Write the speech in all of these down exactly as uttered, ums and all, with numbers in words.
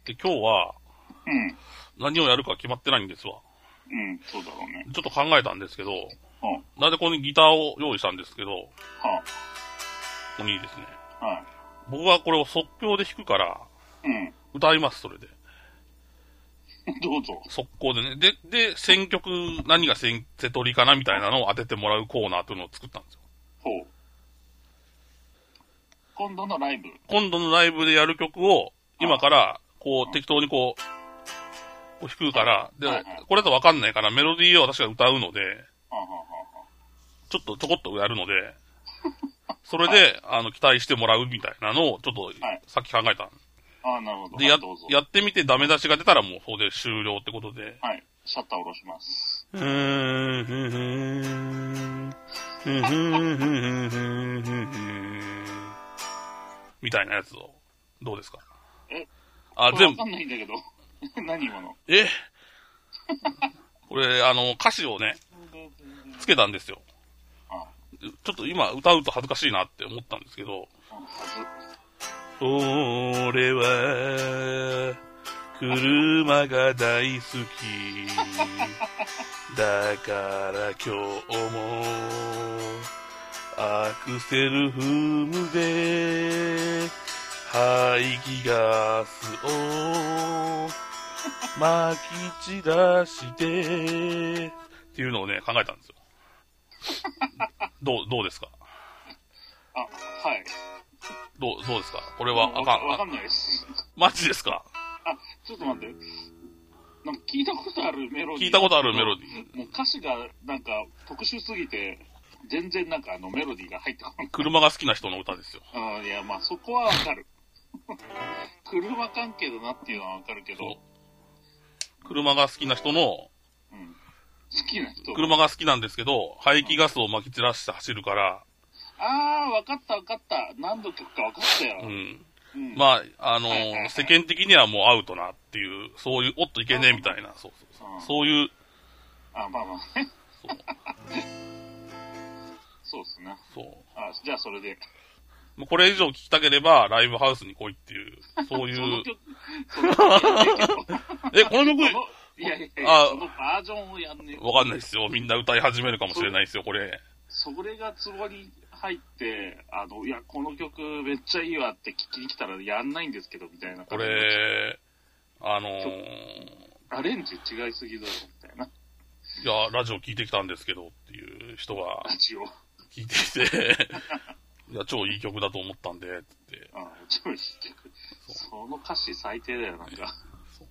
で、今日は、 うん。 何をやるか決まってないんですわ。 うん、そうだろうね。 ちょっと考えたんですけど、 はなんでここにギターを用意したんですけど、こあ、はこにですね。 あ、はい。 僕はこれを即興で弾くから、 うん。 歌います、それで。 どうぞ。 速攻でね。で、で、選曲、何がセトリかなみたいなのを当ててもらうコーナーというのを作ったんですよ。 ほう。今度のライブ。 今度のライブでやる曲を、今から、こう、適当にこう、こう弾くから、で、 はいはい、 これだとわかんないから、メロディーを私が歌うので、 はあはあはあ、 ちょっとちょこっとやるので、それで、あの、期待してもらうみたいなのを、ちょっと、さっき考えた。 ああ、なるほど。 で、や、 どうぞやってみてダメ出しが出たらもう、それで終了ってことで。 はい。シャッター下ろします。 うーん、ふんふん、ふんふん、ふんふん、ふんふん、ふん、みたいなやつを、どうですか？ えあ、全部。 わかんないんだけど。何今の？ えこれ、あの、歌詞をね、つけたんですよ。 あちょっと今歌うと恥ずかしいなって思ったんですけど、俺は、車が大好き。だから今日も、アクセル踏むぜ。排気ガスを撒き散らして、っていうのをね、考えたんですよ。どう、どうですか？ あ、はい。 どう、どうですか？これはあかん。 わかんないです。 マジですか？ あ、ちょっと待って。なんか聞いたことあるメロディー。 聞いたことあるメロディー。もう歌詞がなんか特殊すぎて、全然なんかあのメロディーが入ってこない。 車が好きな人の歌ですよ。 あいや、まあそこはわかる。車関係だなっていうのはわかるけど。 車が好きな人の、 うん、好きな人。 車が好きなんですけど、排気ガスを撒き散らして走るから。 あー、わかったわかった。何の曲かわかったよ。 うん。 うん、 まあ、あのーはいはいはい、世間的にはもうアウトなっていう、そういう、おっといけねえみたいな、そうそうそう。うん、そういう。 あ、まあまあね。そう。そうっすね。 そう。 あ、じゃあそれで。 もうこれ以上聞きたければ、ライブハウスに来いっていう、そういう。 その曲、その曲え、この曲、 いやいやいや、そのバージョンをやんねえ。 わかんないですよ。みんな歌い始めるかもしれないですよ、これ。 それがツボに入って、あの、いや、この曲めっちゃいいわって聞きに来たらやんないんですけど、みたいな。 これ、あのー、 アレンジ違いすぎだろ、みたいな。 いや、ラジオ聞いてきたんですけどっていう人が、 ラジオ聞いてきて、いや、超いい曲だと思ったんで、って。 ああ、超いい曲。そ, その歌詞最低だよ、なんか。 そう。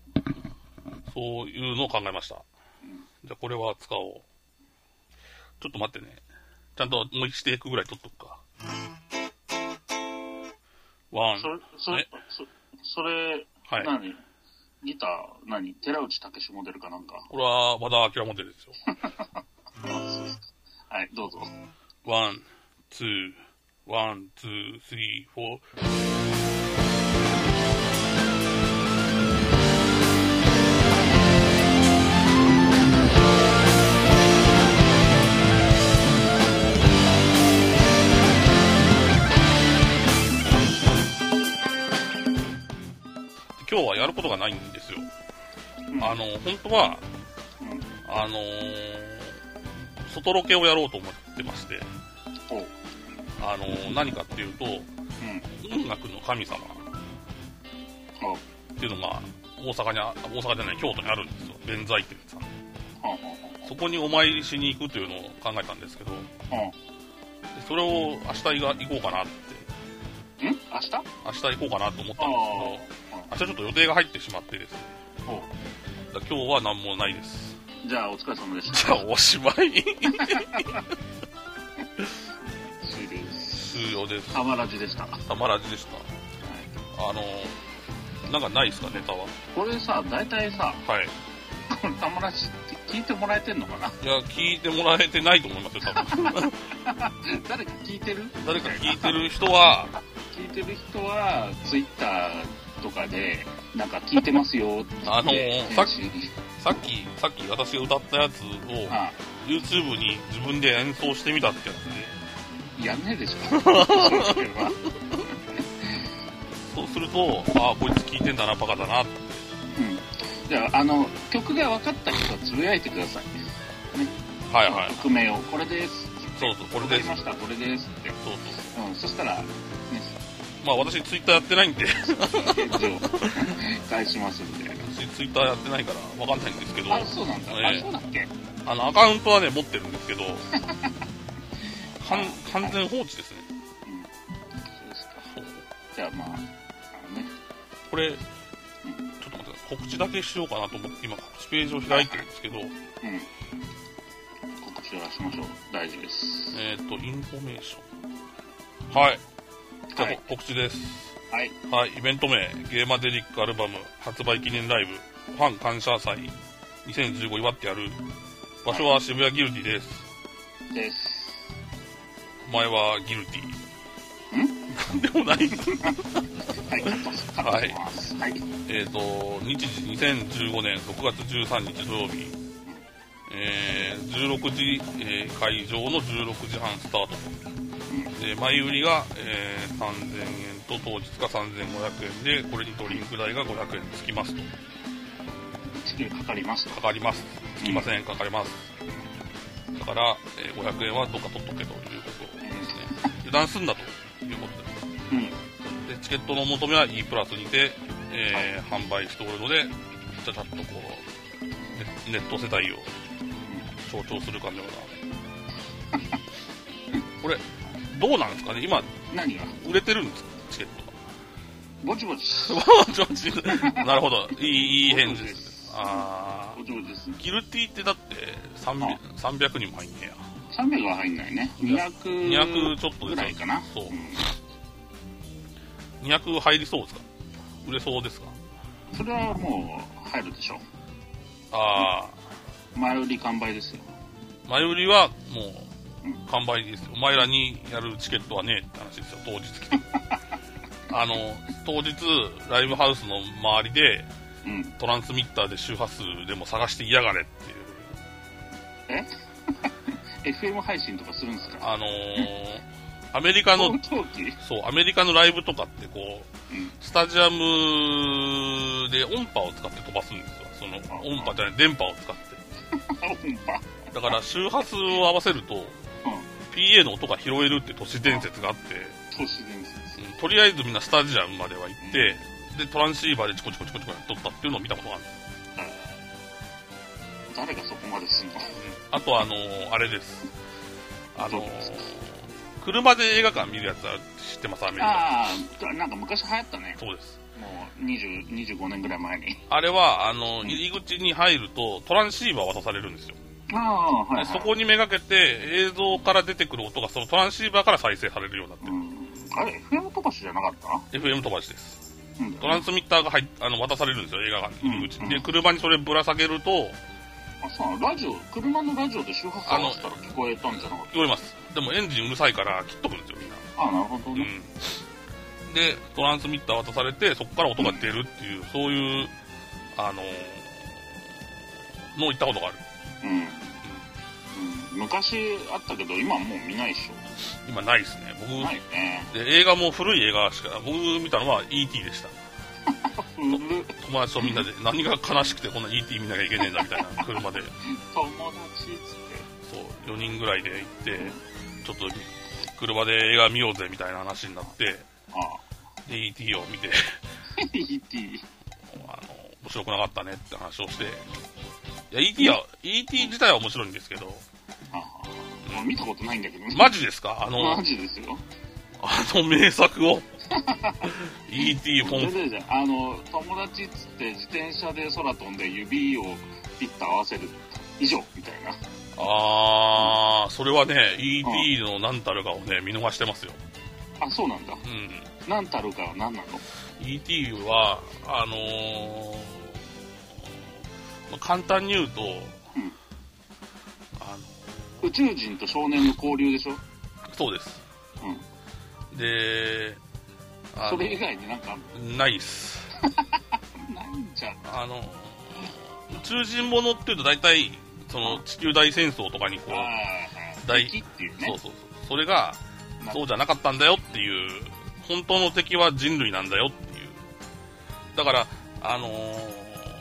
そういうのを考えました。うん、じゃあこれは使おう。ちょっと待ってね。ちゃんともう一テイクぐらい取っとくか。ワン。 それ、それ、そそれ、はい、何ギター、何寺内武史モデルかなんか。 これは和田明モデルですよ。 はい、どうぞ。 ワン、ツー、ワン、ツー、スリー、フォー。今日はやることがないんですよ。うん、あの、本当は、うん、あのー、外ロケをやろうと思ってまして、あのー、何かっていうと、うん、音楽の神様っていうのが大阪に、大阪じゃない、京都にあるんですよ。弁財天さん。そこにお参りしに行くというのを考えたんですけど、でそれを明日行こうかなって。 ん？明日？ 明日行こうかなと思ったんですけど、明日ちょっと予定が入ってしまってですね。だ今日は何もないです。 じゃあお疲れ様でした。 じゃあおしまい。 終了です。 終了です。 たまらじでした。 たまらじでした。はい、あのなんかないですかネタは。 これさ大体さ。 はい。 これたまらじって聞いてもらえてんのかな。 いや聞いてもらえてないと思いますよ多分。 誰か聞いてる？ 誰か聞いてる人は。 聞いてる人はツイッターとかでなんか聞いてますよってあのー、さっきさっきさっき私が歌ったやつを YouTube に自分で演奏してみたってやつでやんねえでしょ。 そうするとああこいつ聞いてんだなバカだなってうん。じゃあ、あの、曲が分かった人はつぶやいてください。ね。 はいはい。 曲名を、これです。 そうそう、これです。 わかりました、これですって。 そうそう。うん、そしたら、ね。 まあ私ツイッターやってないんで。 返しますんで。 私ツイッターやってないからわかんないんですけど。 あ、そうなんだ。えー、あ、そうだっけ？ あの、アカウントはね、持ってるんですけど、完全放置ですね。 うん。そうですか。じゃあまあ、あのね。 これ、うん、ちょっと待って、告知だけしようかなと思って、今告知ページを開いてるんですけど、うん。 告知はしましょう。大事です。 えっ、ー、と、インフォメーション。はい。じゃあ、はい、告知です。 はい。 はい。イベント名、ゲーマデリックアルバム発売記念ライブ、ファン感謝祭にせんじゅうご祝ってやる。場所は渋谷ギルティです。 です。 お前はギルティ。んなんでもない。 はい、カットします。はい。はい、 えっ、ー、と、日時にせんじゅうごねんろくがつじゅうさんにち土曜日、えー、じゅうろくじ、えー、会場のじゅうろくじはんスタート。で、前売りが、えー、さんぜんえんと当日がさんぜんごひゃくえんで、これにドリンク代がごひゃくえんつきますと。 つきかかりますと。 かかります。つきません、かかります。だから、えー、ごひゃくえんはどっか取っとけということですね。油断すんだということです。うん。で、チケットの求めは E プラスにて、えーはい、販売しておるので、ちゃちゃっとこう、ネ, ネット世代を象徴するかのような。これ、どうなんですかね今、 何が売れてるんですかチケットが。 ぼちぼち。 ぼちぼち。なるほど。いい、いい返事です。あぼちぼちです。 ギルティってだってさんびゃく、さんびゃくにんも入んねや。 さんびゃくは入んないね。にひゃく。 にひゃくちょっとぐらいかな。 そう。うん、にひゃく入りそうですか売れそうですかそれはもう入るでしょう。 ああ。 前売り完売ですよ。 前売りはもう完売ですよ。お前らにやるチケットはねえって話ですよ、当日来て。あの、当日、ライブハウスの周りで、うん、トランスミッターで周波数でも探していやがれっていう。 えエフエム 配信とかするんですか？ あのー、アメリカの、そう、アメリカのライブとかってこう、うん、スタジアムで音波を使って飛ばすんですよ。その、音波じゃない、電波を使って。 音波だから周波数を合わせると、うん、ピーエー の音が拾えるって都市伝説があって、 都市伝説、 うん、とりあえずみんなスタジアムまでは行って、うん、でトランシーバーでチコチコチコチコやっとったっていうのを見たことがあるんです。 うん、誰がそこまですんの？うん、 あとあのー、あれです。あのー、車で映画館見るやつは知ってます？アメリカ。 ああ、なんか昔流行ったね。 そうです。 もうにじゅう、にじゅうごねんぐらい前に。 あれは、あの、入り口に入るとトランシーバー渡されるんですよ。 ああ、はい、はい。 そこにめがけて映像から出てくる音がそのトランシーバーから再生されるようになってる。うん、 あれ、エフエム 飛ばしじゃなかった？ エフエム 飛ばしです。 うん、 トランスミッターが入あの渡されるんですよ、映画館に入り口に。うん、で、車にそれぶら下げると、 あ、そう、ラジオ、車のラジオで周波数合わせたら聞こえたんじゃなかった？ 聞こえます。でもエンジンうるさいから切っとくんですよ、みんな。 ああ、なるほどね。 うん、で、トランスミッター渡されて、そこから音が出るっていう、うん、そういう、あのー、のを言ったことがある。 うん。うん、昔あったけど、今はもう見ないでしょ。 今ないですね。僕、 ないね。 で、映画も古い映画しか、僕見たのは イーティー でした。友達とみんなで何が悲しくてこんな イーティー 見なきゃいけねえんだみたいな車で友達っつってそうよにんぐらいで行って、うん、ちょっと車で映画見ようぜみたいな話になって、ああで イーティー を見てイーティーあの面白くなかったねって話をして、いや イーティー は イーティー 自体は面白いんですけど、 ああ、うん、見たことないんだけどね。 マジですか？あのマジですよ。 あの名作をイーティー 本あの友達っつって自転車で空飛んで指をピッと合わせる以上みたいな。 あー、それはね イーティー の何たるかをね見逃してますよ。 あ、そうなんだ。 うん。 何たるかは何なの？ イーティー はあのー、簡単に言うと、うん、 あの宇宙人と少年の交流でしょ？ そうです。 うん。 で、 それ以外になんかないっす。 ないんじゃん。 あの宇宙人ものっていうと大体その地球大戦争とかにこう大敵っていうね。 そうそうそう。それがそうじゃなかったんだよっていう、本当の敵は人類なんだよっていう。だからあのー、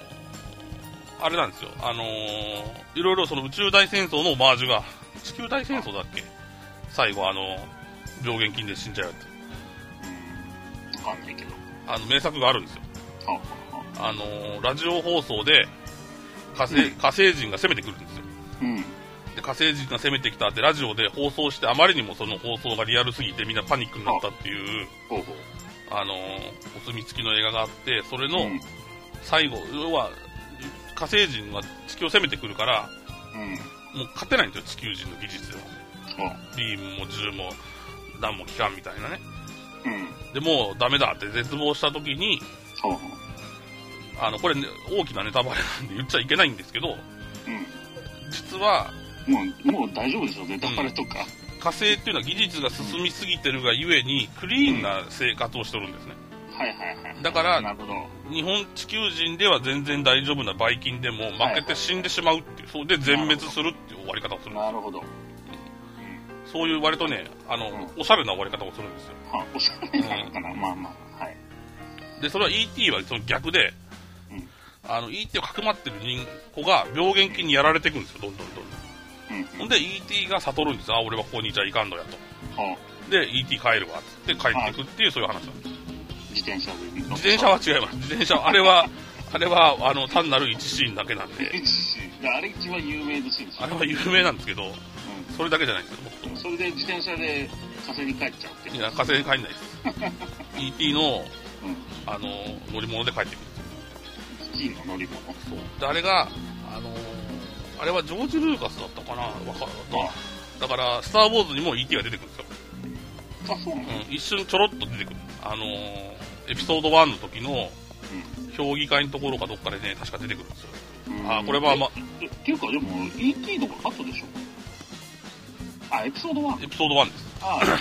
あれなんですよ、あのー、いろいろその宇宙大戦争のオマージュが、地球大戦争だっけ、最後あの病原菌で死んじゃうって、 うん、わかんないけど、あの名作があるんですよ。あ、あのー、ラジオ放送で火星、うん、火星人が攻めてくるんですよ。うん、で火星人が攻めてきたってラジオで放送して、あまりにもその放送がリアルすぎてみんなパニックになったっていう、あのー、お墨付きの映画があって、それの最後、うん、要は火星人は地球を攻めてくるから、うん、もう勝てないんですよ、地球人の技術では。ビームも銃も弾も効かんみたいなね、うん、でもうダメだって絶望した時に、あのこれ、ね、大きなネタバレなんで言っちゃいけないんですけど、うん、実はもう、もう大丈夫でしょ、ネタバレとか、 うん、火星っていうのは技術が進みすぎてるがゆえにクリーンな生活をしてるんですね、うん、はいはいはい。だから日本地球人では全然大丈夫なバイキンでも負けて死んでしまうっていう、そうで全滅するっていう終わり方をするんですよ。なるほど。そういう割とね、あの、うん、おしゃれな終わり方をするんですよ。はあ、おしゃれなのかな、うん、まあまあ、はい。で、それは イーティー はその逆で、うん、あの イーティー をかくまってる人子が病原菌にやられていくんですよ、どんどんどんどん。うん、ほんで イーティー が悟るんです。あ、俺はここにいちゃいかんのやと。はあ、で イーティー 帰るわっつって帰っていくっていう、そういう話なんです。 自転車で自転車は違います。自転車あれはあれはあの単なる一シーンだけなんで。 一シーン。あれ一番有名ですよ。 あれは有名なんですけど、うん、それだけじゃないんですよ。 それで自転車で火星に帰っちゃうって。 いや、火星に帰んないです。イーティー の、うん、あの乗り物で帰ってくるんですよ。 スキーの乗り物。 そう。であれがあのあれはジョージ・ルーカスだったかな、わかるだからスター・ウォーズにも イーティー が出てくるんですよ。 あ、そうなの、 うん、一瞬ちょろっと出てくる。あのエピソードワンの時の評議会のところかどっかでね、確か出てくるんですよ。うん、あ、これはまえっていうかでも イーティー の方が後でしょ。あ、エピソードワン。 エピソードワンです。ああ、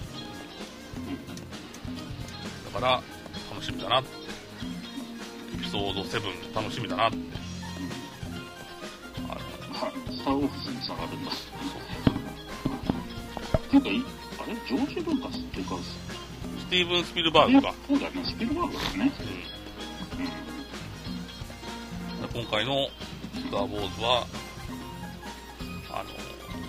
だから楽しみだなって。エピソードセブン楽しみだなって。うん、 あのスター・ウォーズに下がるんだ。っていうかいあれジョージ・ルーカスっていうかスティーブン・スピルバーグか。 そうだね、スピルバーグですね。 うん、今回のスター・ウォーズはあの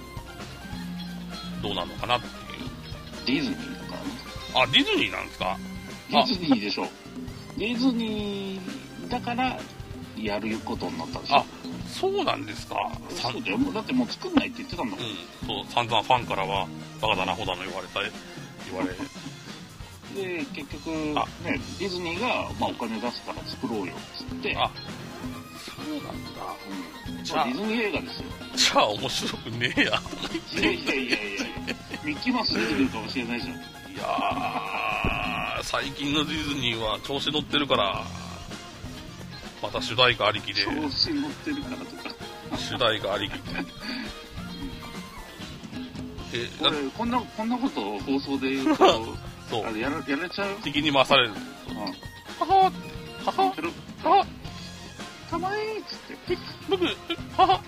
どうなのかなっていう。 ディズニーとかね。 あ、ディズニーなんですか。 ディズニーでしょ。ディズニーだからやることになったんですよ。 あ、そうなんですか。 そうだよ。だってもう作んないって言ってたんだもん。 うん、そう、散々ファンからはバカだなほだの言われた言われで結局ね、ディズニーが、まあ、お金出すから作ろうよっつって。あ、 そうなんだ。 うん、じゃあディズニー映画ですよ。 じゃあ面白くねえや。 いやいやいやいやミッキーマウス出てくるかもしれないじゃん。いやー、最近のディズニーは調子乗ってるからまた主題歌ありきで。 調子乗ってるからとか主題歌ありきでえこれこんなこんなことを放送で言うとそうあれ や, らやれちゃう。 敵に回される。 うん、はははははかわいいっつって僕はは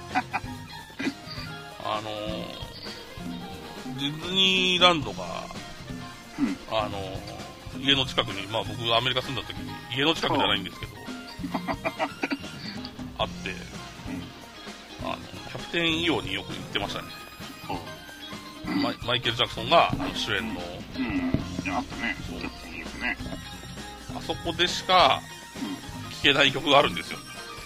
あのー、ディズニーランドが、うん、あのー、家の近くに、まあ僕アメリカ住んだ時に家の近くじゃないんですけどあって、うん、あのキャプテンイオによく行ってましたね。マイ, マイケル・ジャクソンが主演の、 うん、あったね。そうですね。 あそこでしか聴けない曲があるんですよ。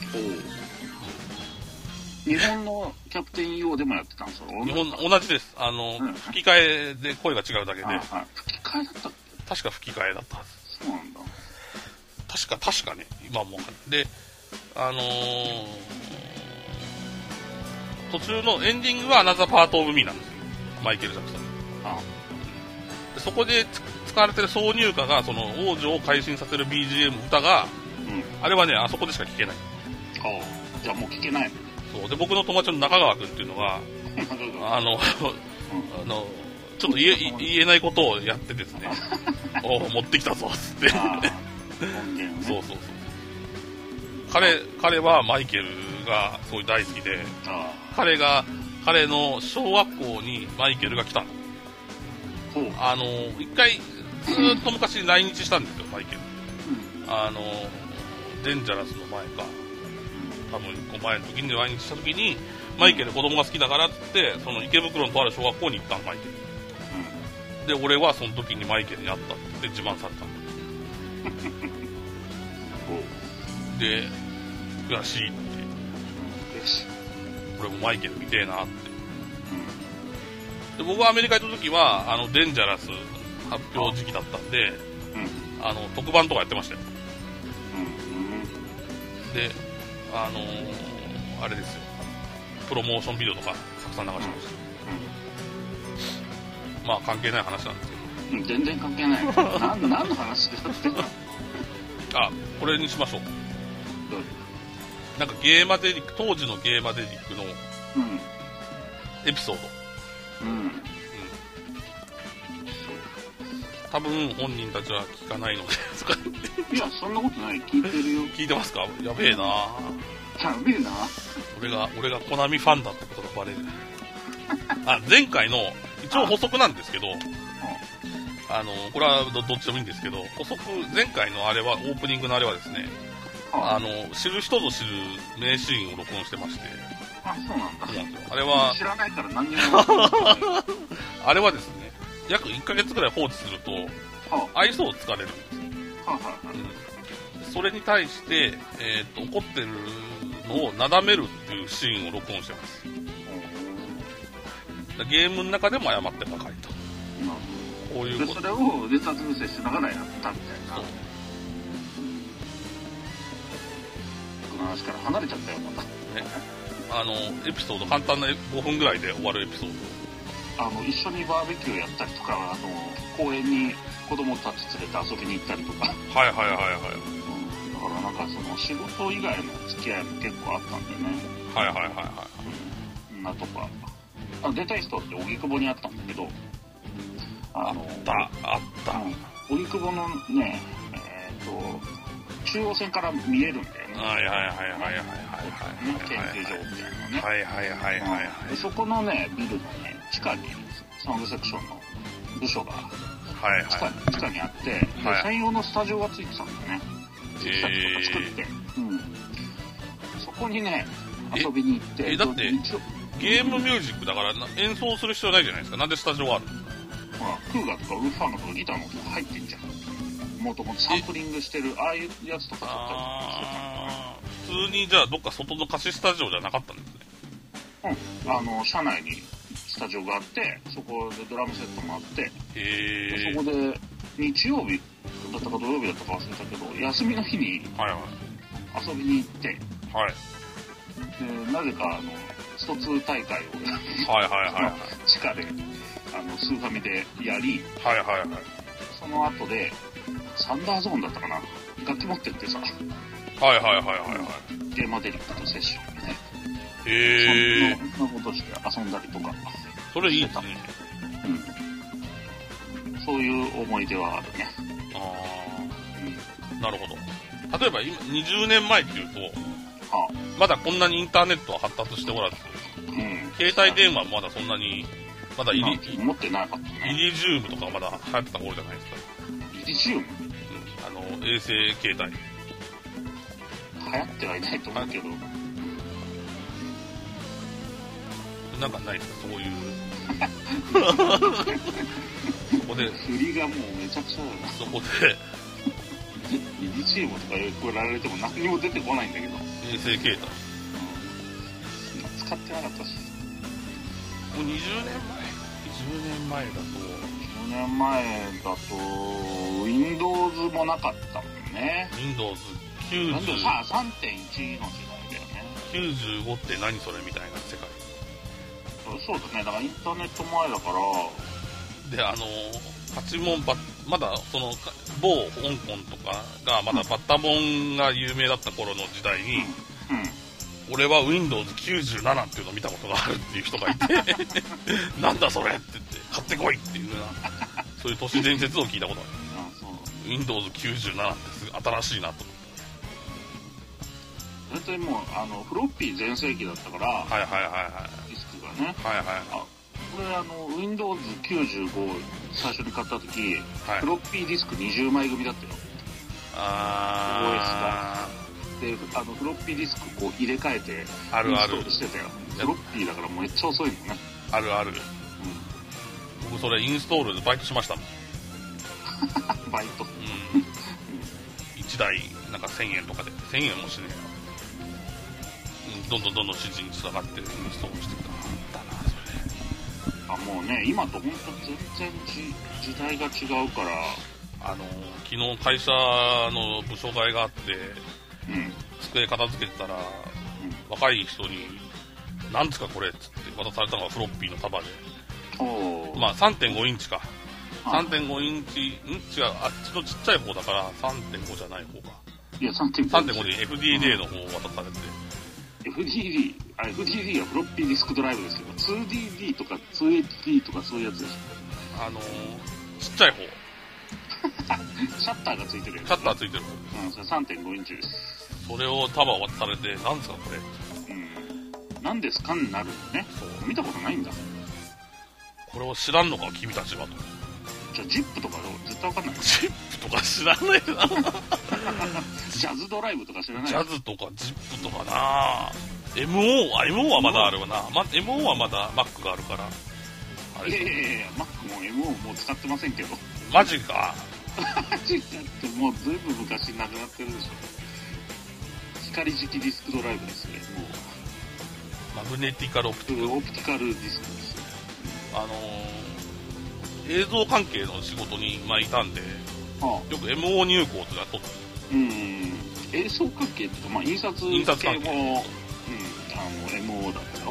お日本のキャプテン イーオー でもやってたんですよ。 日本同じです。あの、うん、吹き替えで声が違うだけで。ああ吹き替えだったっけ？ 確か吹き替えだったはず。 そうなんだ。 確か確かね。今もで、あのー、途中のエンディングはアナザーパートオブミーなんですよ。マイケル・ジャクソン。ああでそこで使われてる挿入歌がその王女を改心させる ビージーエム 歌が、うん、あれはねあそこでしか聴けない。 ああじゃあもう聴けない。 そうで僕の友達の中川君っていうのがあの、うん、あのちょっと言え言えないことをやってですねお持ってきたぞっつってそうそうそう彼彼はマイケルがすごい大好きであ彼が彼の小学校にマイケルが来たの。あの一回ずっと昔に来日したんですよマイケル。あのデンジャラスの前か多分いっこまえの時に来日した時に、マイケル子供が好きだからって言って、その池袋のとある小学校に行ったの、マイケル。で、俺はその時にマイケルに会ったって言って自慢されたんだ。で、悔しいって。俺もマイケル見てえなって。で、僕はアメリカ行った時は、あの、デンジャラス発表時期だったんで、あの、特番とかやってましたよ。で、あのー、あれですよ。プロモーションビデオとかたくさん流しました。まあ、関係ない話なんですけど。全然関係ない。な何の話でだってあ、これにしましょう。 どうなんかゲーマデリック、当時のゲーマデリックのエピソード。 うん。うん。 多分本人たちは聞かないのでとか言って。 いや、そんなことない。聞いてるよ。 聞いてますか？やべえな。やべえな。 俺が、俺がコナミファンだってことがバレる。あ、前回の、一応補足なんですけど、あの、これは ど, どっちでもいいんですけど、補足、前回のあれは、オープニングのあれはですね、あの、知る人ぞ知る名シーンを録音してまして。 あ、そうなんだ。 そうなんですよ。あれは、 知らないから何にも分かんない。 あれはですね、約いっかげつぐらい放置すると、愛想をつかれるんですよ。 はあはあうん、それに対して、えー、と怒ってるのをなだめるっていうシーンを録音してます。ゲームの中でも謝ってばかりと。こういうこと。 で、それをデータ分析しながらやったみたいな。この話から離れちゃったよ、また。ね、 あの、エピソード、簡単なごふんぐらいで終わるエピソード。あの、一緒にバーベキューやったりとか、あの、公園に子供たち連れて遊びに行ったりとか。 はいはいはいはい。 うん、だからなんかその仕事以外の付き合いも結構あったんでね。 はいはいはいはい。 うん、なとか。あ、出たい人って荻窪にあったんだけど、 あの、あった、あった。 荻窪のね、えっと、中央線から見えるんだよね。 はいはいはいはいはいはいはい。 研究所みたいなのね。 はいはいはいはいはい。 で、そこのね、ビルのね、地下にサウンドセクションの部署が、 はいはい、 地下に地下にあって、はい、専用のスタジオがついてたんだよね。作ったりとか作って、うん。そこにね、遊びに行って。 え、だって、ゲームミュージックだから演奏する必要ないじゃないですか。なんでスタジオがあるんですか？ ほら、クーガとかウルファーのとかギターの音が入ってんじゃん。もともとサンプリングしてる、ああいうやつとか撮ったりとかしてたの。普通にじゃあどっか外の貸しスタジオじゃなかったんですね。うん。あの、車内にスタジオがあって、そこでドラムセットもあって、 へそこで日曜日だったか土曜日だったか忘れたけど、休みの日に遊びに行って、 はい、 でなぜかあのストツー大会をはいはいはい、はい、 地下であのスーファミでやり、 はいはいはい、 その後でサンダーゾーンだったかな、楽器持ってってさ、 はいはいはいはいはい、 ゲーマデリックとセッションでね、 へえ、 そんなことして遊んだりとか、 それいいですね。 うん、そういう思い出はあるね。 ああ、うん、なるほど。例えば今にじゅうねんまえっていうと、はあ、まだこんなにインターネットは発達しておらず、うん、携帯電話もまだそんなに、まだイリ、 持ってなかったね。 イリジウムとかまだ流行ってた頃じゃないですか。 イリジウム？ うん、あの、衛星携帯。 流行ってはいないと思うけど。 なんかないですか、そういう。そこで。 振りがもうめちゃくちゃだな。 そこで。 イリジウムとか言われても何にも出てこないんだけど。 衛星携帯。うん、 使ってなかったし。 もうにじゅうねんまえ。にじゅうねんまえだと。 にじゅうねんまえだと、Windows もなかったもんね。 Windows きゅうじゅう。 さあ、さんてんいち の時代だよね。 きゅうじゅうごって何それみたいな世界。 そうだね、だからインターネット前だから。 で、あの、パチモンバ、まだその、某香港とかが、まだバッタモンが有名だった頃の時代に、うんうん、俺は ウィンドウズきゅうじゅうなな っていうのを見たことがあるっていう人がいて、なんだそれって言って、買ってこいっていうような、そういう都市伝説を聞いたことある。ああ、そう。ウィンドウズきゅうじゅうなな ってすごい新しいなと思って。 大体もう、あの、フロッピー全盛期だったから、 はいはいはいはい。 ディスクがね。 はいはい。 あ、これあの、ウィンドウズきゅうじゅうご 最初に買った時、はい、フロッピーディスクにじゅうまい組だったよ。 あー。 オーエス が。 であのフロッピーディスクこう入れ替えてあるあるインストールしてたよ。フロッピーだからめっちゃ遅いのね。 あるある、うん、僕それインストールでバイトしましたもんバイト、うん、 いちだいなんかせんえんとかでせんえんもしねえな、うん、どんどんどんどん指示につながってインストールしてただなそれ。 あもうね今と本当全然時代が違うから、 あの昨日会社の部署会があって、うん、机片付けてたら、うん、若い人になんつかこれっつって渡されたのがフロッピーの束で、まあ さんてんご インチか、さんてんご インチ、ん違う、あっちのちっちゃい方だから さんてんご じゃない方か。 いや さんてんごさんてんご で エフディーディー の方を渡されて、 うん、エフディーディー あ エフディーディー はフロッピーディスクドライブですけど ツーディーディー とか ツーエイチディー とかそういうやつでしょ。 あのー、ちっちゃい方シャッターがついてるやつ。 シャッターついてる方、うん、それ さんてんご インチです。 それを束を渡されて、なんですかこれ、 うん、なんですかになるのね。そう見たことないんだ。 これを知らんのか君たちはと。 じゃあジップとか絶対わかんない。 ジップとか知らないなジャズドライブとか知らない。 ジャズとかジップとかな エムオー は エムオー はまだあるわな、ま、エムオー はまだ Mac があるからあれ。いやいやいや Mac も エムオー もう使ってませんけど。 マジかマジかってもうずいぶん昔なくなってるでしょ。光磁気ディスクドライブですね。もうマグネティカルオプティカルオプティカルディスクです。 あのー、映像関係の仕事に、まあ、いたんで、はあ、よく エムオー 入稿とか取って、 うん、映像関係っていうか、まあ、印刷系も、 印刷関係、うん、 あの エムオー だったよ、うん、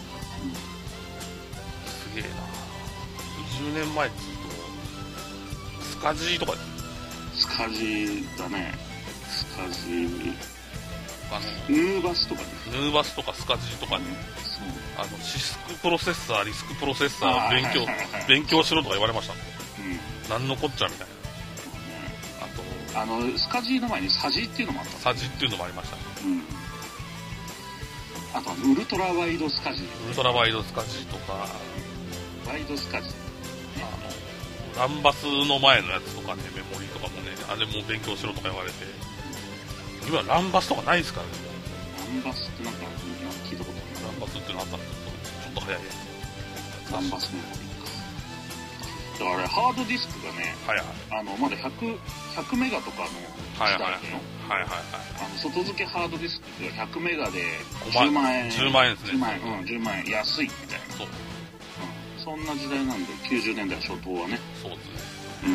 すげえな。にじゅうねんまえっつうとスカジーとかスカジーだね。スカジーあのヌーバスとかね。 ヌーバスとかスカジーとかね、うん、あのシスクプロセッサーリスクプロセッサー勉強、勉強しろとか言われましたもん、うん、何のこっちゃみたいな、 うん、あとあのスカジーの前にサジーっていうのもあった。 サジーっていうのもありました、 うん、あとウルトラワイドスカジー、 ウルトラワイドスカジーとかワイドスカジー、 あのランバスの前のやつとかね、メモリーとかもね、あれも勉強しろとか言われて、今ランバスとかないですからね。 ランバスってなんか聞いたことない。 ランバスってのあったんですけど、ちょっと早いやつ。 ランバスメモリーか。だからあれハードディスクがね、 はいはい、 あのまだひゃく、ひゃくメガとかの時代だよ。 はいはいはい。 あの外付けハードディスクがひゃくメガでじゅうまんえん。 じゅうまんえんですね。 じゅうまんえん、うん、じゅうまんえん安いみたいな。そう。うん、そんな時代なんで、きゅうじゅうねんだい初頭はね。 そうですね。 うん。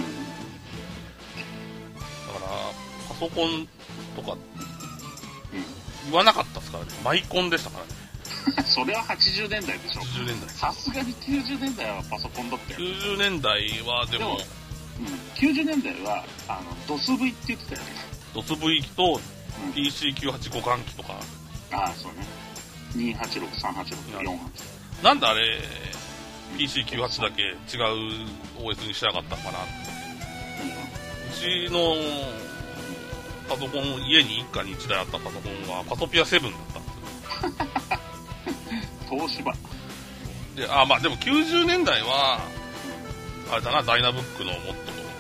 だからパソコンとか、うん、言わなかったですからね。マイコンでしたからね。 それははちじゅうねんだいでしょ。 はちじゅうねんだい。 さすがにきゅうじゅうねんだいはパソコンだったよ。 きゅうじゅうねんだいはでも、でもうん、きゅうじゅうねんだいはあの ドスブイ って言ってたよね。 ドスブイ 機と ピーシーきゅうはち 互換機とか。 ああ、そうね。にーはちろく、さんはちろく、よんはち。 なんであれ ピーシーきゅうはち だけ違う オーエス にしやがったのかなって。うちのパソコン、家に一家に一台あったパソコンはパソピアセブンだったんですよ。 東芝で、あ、まあでもきゅうじゅうねんだいは、あれだな、ダイナブックのモットと、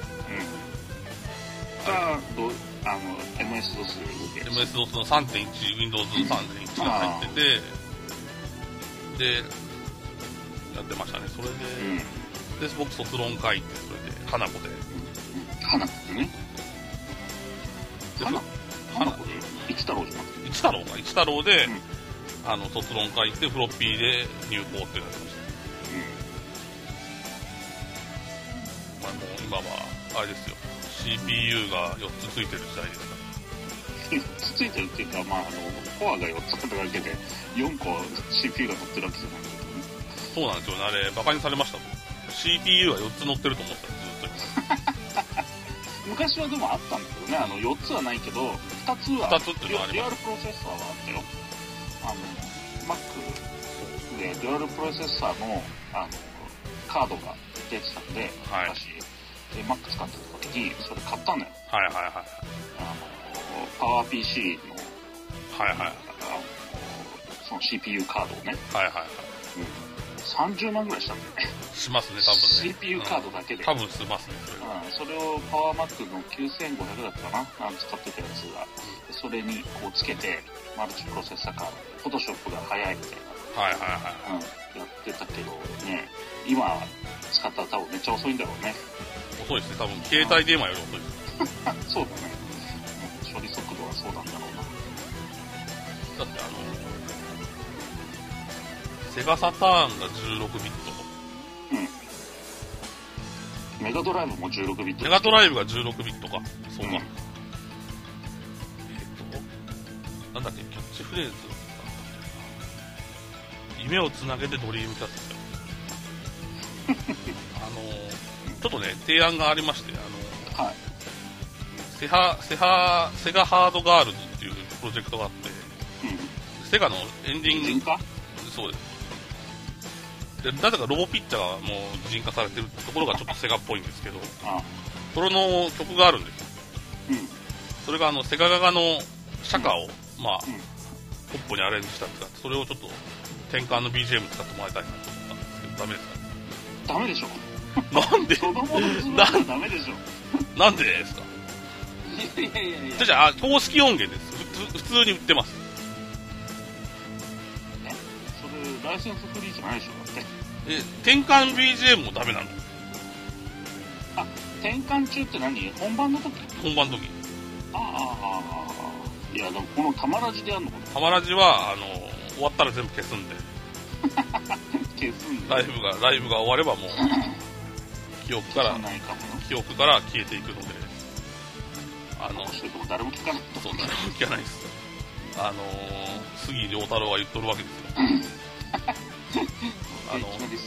うん、あどあの エムエスドスエムエスドス の さんてんいち、ウィンドウズさんてんいち が入ってて、で、やってましたね。それで、うん、で、僕卒論書いて、それで、花子で。 花子でね。花花子で一太郎じゃなくて。 一太郎か、一太郎で、うん、あの、卒論書いて、フロッピーで入稿ってやってました。うん。まあもう今は、あれですよ。シーピーユー がよっつついてる時代ですから。 よっつついてるっていうか、まああの、コアがよっつあっただけで、よんこ シーピーユー が乗ってるわけじゃないんだけどね。 そうなんですよね。あれ、バカにされましたもん。シーピーユー はよっつ乗ってると思ってたずっと。 昔はでもあったんだけどね、あのよっつはないけど、ふたつは、 ふたつっていうのはありデュアます。 ルプロセッサーはあったよ。あの、Mac でデュアルプロセッサーの、あのカードが出てたんで、 はい、 昔、で Mac 使ってた時に、それ買ったのよ。 はいはいはい。 あの、パワー ピーシー の、 はいはい。 その シーピーユー カードをね。 はいはいはい。 うんさんじゅうまんぐらいしたんだよね。 しますね、多分ね。 シーピーユー カードだけで。 うん、多分しますね、それ。 うん、それをパワーマックのきゅうせんごひゃくだったかな、あの使ってたやつが。それにこうつけて、マルチプロセッサーカード、フォトショップが早いみたいな。 はいはいはい。 うん、やってたけどね、今使ったら多分めっちゃ遅いんだろうね。 遅いですね、多分携帯電話より遅いです。 そうだね。処理速度はそうなんだろうな。だってあの、セガサターンがじゅうろくビット。 うん。メガドライブもじゅうろくビット。 メガドライブがじゅうろくビットか。そうか。うん、えっ、と、なんだっけ、キャッチフレーズ。夢をつなげてドリームキャッチ。あの、ちょっとね、提案がありまして、あの、はい、セハ、セハ、セガハードガールズっていうプロジェクトがあって、うん、セガのエンディング、そうです。で、なぜかロボピッチャーがもう擬人化されてるところがちょっとセガっぽいんですけど、ああ、それの曲があるんですよ。うん、それがあの、セガ側の社歌を、うん、まあ、うん、ポップにアレンジしたってか、それをちょっと転換の ビージーエム 使ってもらいたいなと思ったんですけど、ダメですか？ ダメでしょ。 なんでそのものずらしダメでしょ。 なんでですか？ いやいやいやいや。 じゃあ、公式音源です。普通に売ってます。 え？それ、ライセンスフリーじゃないでしょ、だって。 え、転換 ビージーエム もダメなの？ あ、転換中って何？本番の時？ 本番の時。 ああ、ああ、いや、でもこのタマラジでやるのかな？ タマラジは、あの、終わったら全部消すんで。 消すんで。 ライブが、ライブが終わればもう、記憶から、記憶から消えていくので。あの、 誰も聞かない。 そう、誰も聞かないです。あのー、杉良太郎が言っとるわけですよ。あの、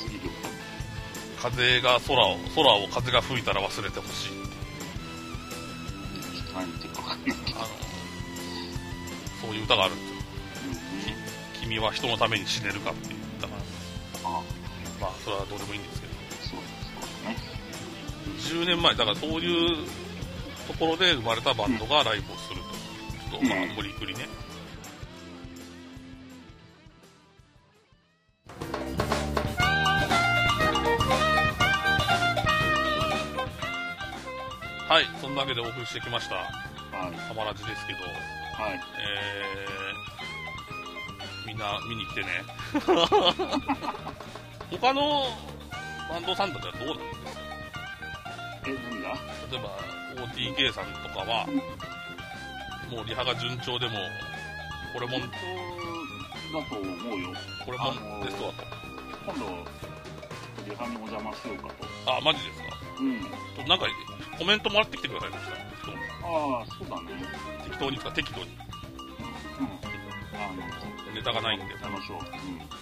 風が空を、空を風が吹いたら忘れてほしい。 何言ってるか分かんないけど。あの、 そういう歌があるんですよ。うん、君は人のために死ねるかっていう歌があるんです。ああ、まあ、それはどうでもいいんですけど。 そうですね。 じゅうねんまえ、だからそういうところで生まれたバンドがライブをすると。ちょっと、まあ、無理くりね。はい、そんなわけでお送りしてきました。はい。タマラジですけど。はい。えー、みんな見に来てね。他のバンドさんたちはどうなんですか？ え、何が？ 例えば オーティーケー さんとかは、うん、もうリハが順調でもこれもんだと思うよ。 これもんテストだと。 今度リハにお邪魔しようかと。 あ、マジですか？うん。となんかコメントもらってきてください。 ああ、そうだね。 適当にか適当に。うん。あのネタがないんで。 楽しそう。うん。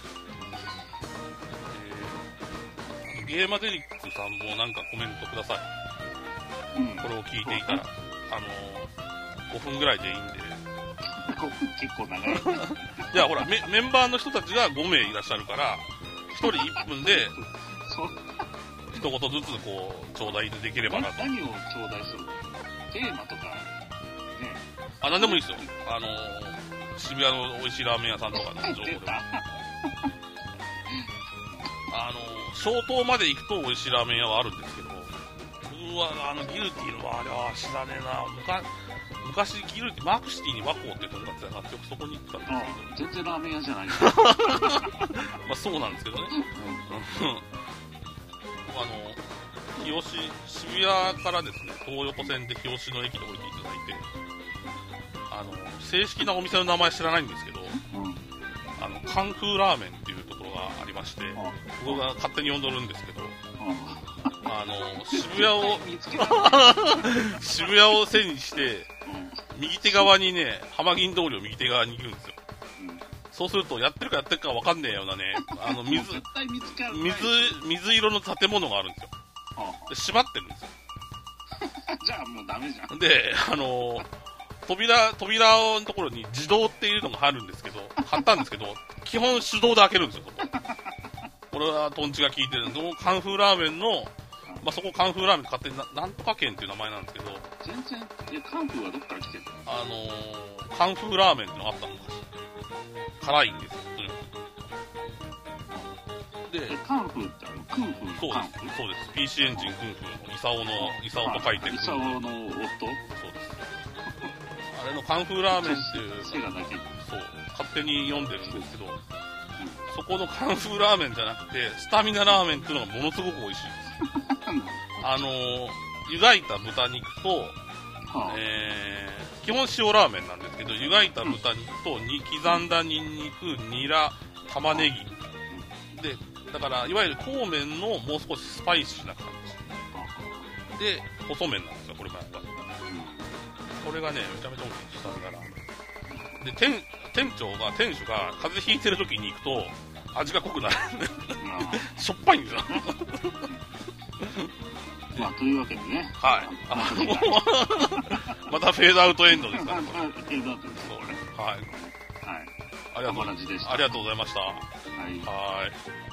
えー、ゲーマデリックさんもなんかコメントください。うん。これを聞いていたら、あのー、ごふんぐらいでいいんで。 ごふん結構長い。 いやほらメメンバーの人たちがごめいいらっしゃるから、ひとりいっぷんで。そう。一言ずつこう頂戴できればなと。 何を頂戴するの？テーマとかね。 あ、なんでもいいですよ。あのー、渋谷の美味しいラーメン屋さんとかの情報でも。あのー、消灯まで行くと美味しいラーメン屋はあるんですけど、僕はあのギルティのあれは知らねえな。昔ギルティマークシティに和光ってとんかつ屋があってそこに行ったんですけど。全然ラーメン屋じゃない。 まあそうなんですけどね。うんあの日吉渋谷からですね東横線で日吉の駅に降りていただいて、あの正式なお店の名前知らないんですけど、うん、あのカンフーラーメンっていうところがありまして、うん、僕が勝手に呼んどるんですけど、うん、あの渋谷を渋谷を背にして右手側にね浜銀通りを右手側に行くんですよ。そうするとやってるかやってるか分かんねえようなね、あの水水水色の建物があるんですよ。で閉まってるんですよ。 じゃあもうダメじゃん。 で、あのー、扉扉のところに自動っていうのが入るんですけど、貼ったんですけど、基本手動で開けるんですよ。そここれはトンチが効いてるんです。カンフーラーメンの、まあ、そこカンフーラーメン勝手に な, なんとか県っていう名前なんですけど、 全然いやカンフーはどっから来てるの？ あのー、カンフーラーメンってのがあったのかし辛いんですよ。で、 カンフーってあの、クンフーカンフー。 そうです。ピーシー エンジンクンフーのイサオの、イサオと書いてイサオの夫。そうです。 あれのカンフーラーメンっていう、 セガだけに。 そう、勝手に読んでるんですけど、うん、そこのカンフーラーメンじゃなくて、スタミナラーメンっていうのがものすごく美味しいです。あのー、湯がいた豚肉と、はあ、えー、基本塩ラーメンなんですけど、湯がいた豚肉とに刻んだニンニク、ニラ、玉ねぎ。で、だから、いわゆるこうめんのもう少しスパイシーな感じ。で、細麺なんですよ、これもやっぱり。これがね、めちゃめちゃ美味しい、スタミナラーメン。で、店、店長が、店主が風邪ひいてる時に行くと、味が濃くなる。しょっぱいんですよ。 まあ、というわけでね。 はい。あまたフェードアウトエンドですから、ね。 フェードアウトですね。 はい。はい。ありがとうございました。ありがとうございました。はい。はい。